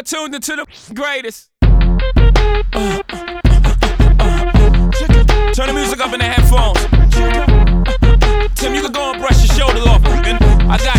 tuned into the greatest. Turn the music up in the headphones. Tim, you can go and brush your shoulders off, and I got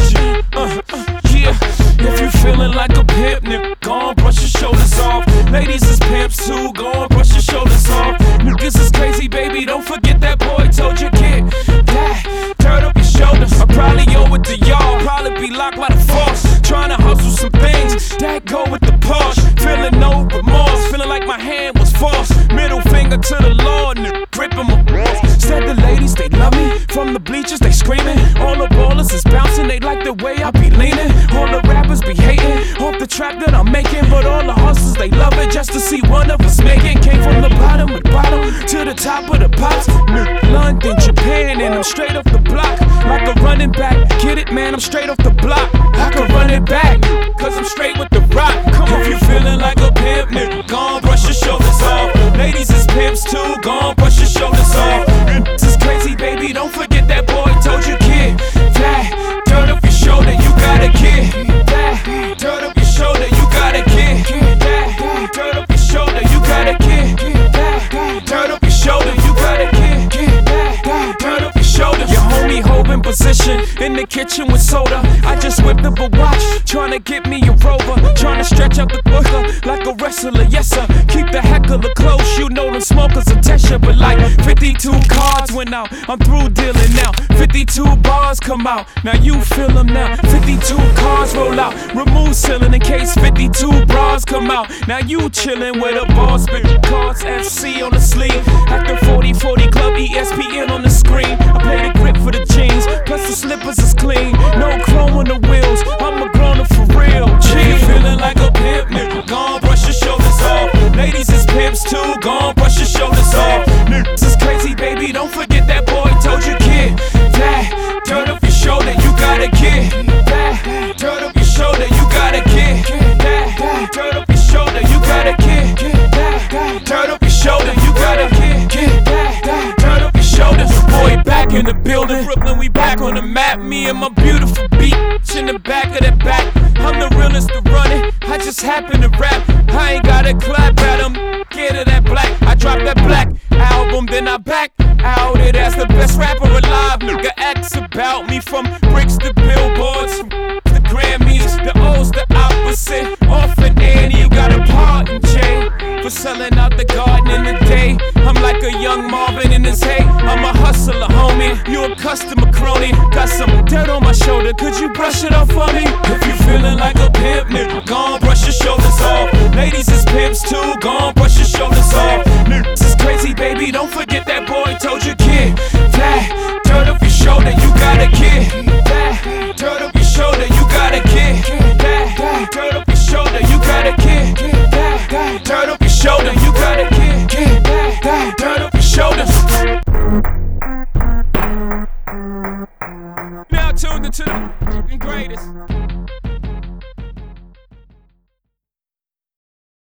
you. Yeah, if you feeling like a pimp, nigga, go and brush your shoulders off. Ladies is pimps too, go and brush your shoulders off. Niggas is crazy, baby, don't forget that boy told you, kid. That, turn up your shoulders. I probably owe it to y'all, probably be locked by the force. Trying to hustle some things, that go with the Porsche. Feeling no remorse, feeling like my hand was forced. Middle finger to the Lord, nigga, gripping my balls. Said the ladies, they love me. From the bleachers, they screaming. All the ballers is bouncing, they like the way I be leaning. All the rappers be hating off the trap that I'm making. But all the hustlers, they love it just to see one of us making. Came from the bottom of the bottom to the top of the pops. London, Japan, and I'm straight off the block. Like a running back, get it, man, I'm straight off the block. I can run it back, cause I'm straight with the rock. Come on, if you feeling like a pimp, nigga, go on, brush your shoulders off. Ladies is pimps too, go on, brush your shoulders off. This is crazy, baby, don't forget that boy told you, kid. That, turn up your shoulder, you got a kid. That, turn up your shoulder, you got a kid. That, turn up your shoulder, you got a kid. That, turn up your shoulder, you got a kid. That, turn up your shoulder. Your homie holding position in the kitchen with soda. I just whipped up a watch, tryna get me a Rover. Tryna stretch out the booker like a wrestler, yes sir. Keep the heckler close, you know them smokers a test. But like 52 cards went out, I'm through dealing now. 52 bars come out, now you feel them now. 52 cards roll out, remove ceiling in case 52 bras come out. Now you chillin' with a boss, spit cards FC on the sleeve. At the 40-40 club, ESPN on the screen. I play the grip for the jeans, plus the slippers is clean. No chrome on the wheels, I'm a grown-up for real. Gee, feeling like a pimp, nigga, go on, brush your shoulders off. Ladies is pimps too, go on, brush your shoulders off. Niggas is crazy, baby, don't forget that boy told you, kid. That, turn up your shoulder, you got a kid. That, turn up your shoulder, you got a kid. That, turn up your shoulder, you got a kid. That, turn up your shoulder, you got a kid. That, turn up your shoulders. Boy, back in the building, Brooklyn, we back on the map. Me and my beautiful beat in the back of the back. I'm the realest to run it, I just happen to rap. I ain't gotta clap at them, get it that black. I dropped that black album, then I back out it as the best rapper alive. Nigga acts about me from bricks to billboards, the Grammys, the O's, the opposite. Orphan Annie, you got a part in Jay for selling out the garden in the day. I'm like a young Marvin in his hay. I'm a hustler, homie. You a customer crony. Got some dirt on my shoulder. Could you brush it off for me? If you feeling like a pimp, nigga, go on, brush your shoulders off. Ladies is pimps too. Go on, brush your shoulders off. Niggas is crazy, baby. Don't forget that boy told you, kid. That, turn up your shoulder. You got a kid. That, turn up your shoulder. You got a kid. That, turn up your shoulder. You got a kid. That, turn up your shoulder. You got a kid. That, turn up your shoulders. Now tuned into the greatest.